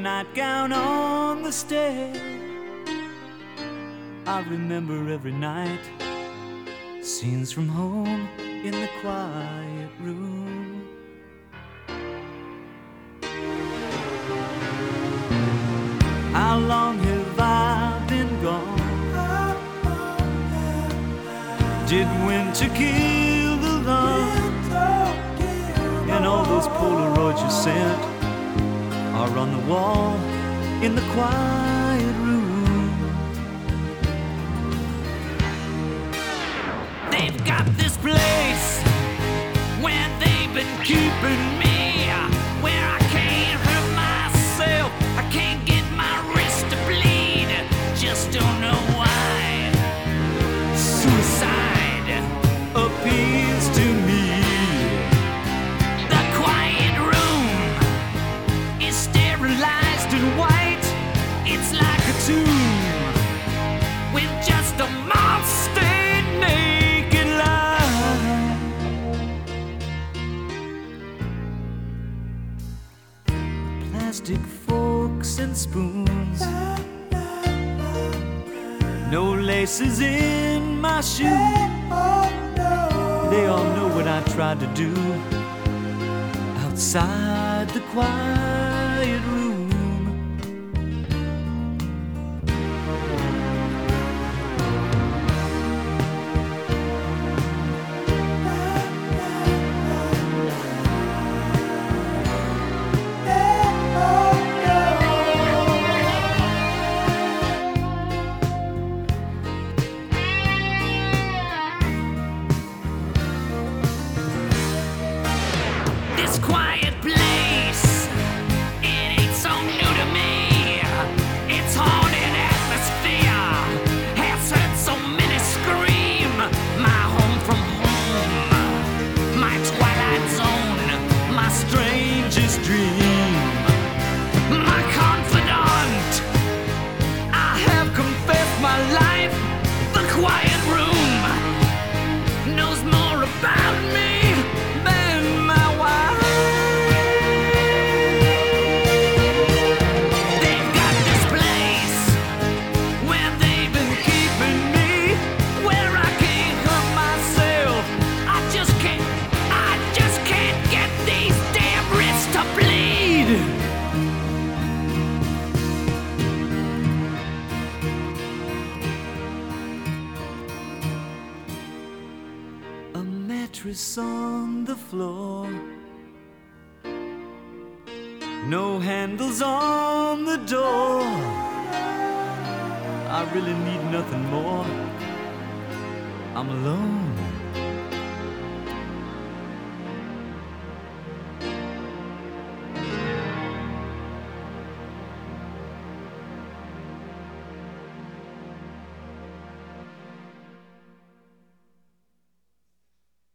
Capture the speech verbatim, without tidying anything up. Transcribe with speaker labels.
Speaker 1: nightgown on the stair. I remember every night scenes from home in the quiet room. How long have I been gone? Did winter kill the love? And all those Polaroids you sent are on the wall in the quiet room. They've got this place where they've been keeping me, where I can't hurt myself, I can't get my wrist to bleed, just don't know why. Suicide appeals to me. The quiet room is sterilized and white. It's like a tomb with just a moth-stained naked lie. Plastic forks and spoons, no laces in my shoes. They all know what I tried to do outside the quiet room. This quiet place, it ain't so new to me. Its haunted atmosphere has heard so many scream. My home from home, my twilight zone, my strangest dream. My confidant, I have confessed my life. The quiet room knows more about me than my wife. They've got this place where they've been keeping me, where I can't hurt myself. I just can't, I just can't get these damn wrists to bleed. A mattress on the floor, no handles on the door. I really need nothing more. I'm alone.